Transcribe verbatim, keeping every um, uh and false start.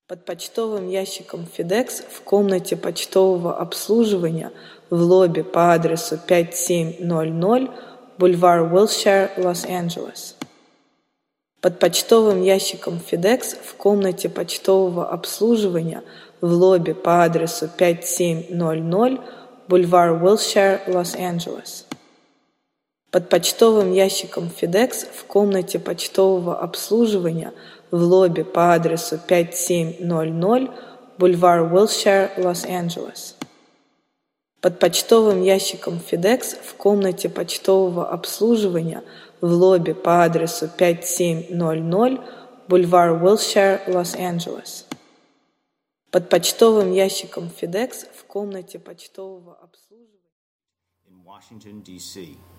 Под почтовым ящиком FedEx в комнате почтового обслуживания в лобби по адресу пять семь ноль ноль Бульвар Уилшир, Лос-Анджелес. Под почтовым ящиком FedEx в комнате почтового обслуживания в лобби по адресу пять семь ноль ноль Бульвар Уилшир, Лос-Анджелес. Под почтовым ящиком FedEx в комнате почтового обслуживания в лобби по адресу пять семь ноль ноль Бульвар Уилшир, Лос-Анджелес. Под почтовым ящиком FedEx в комнате почтового обслуживания в лобби по адресу пять семь ноль ноль Бульвар Уилшир, Лос-Анджелес. Под почтовым ящиком FedEx в комнате почтового обслуживания in Washington, D C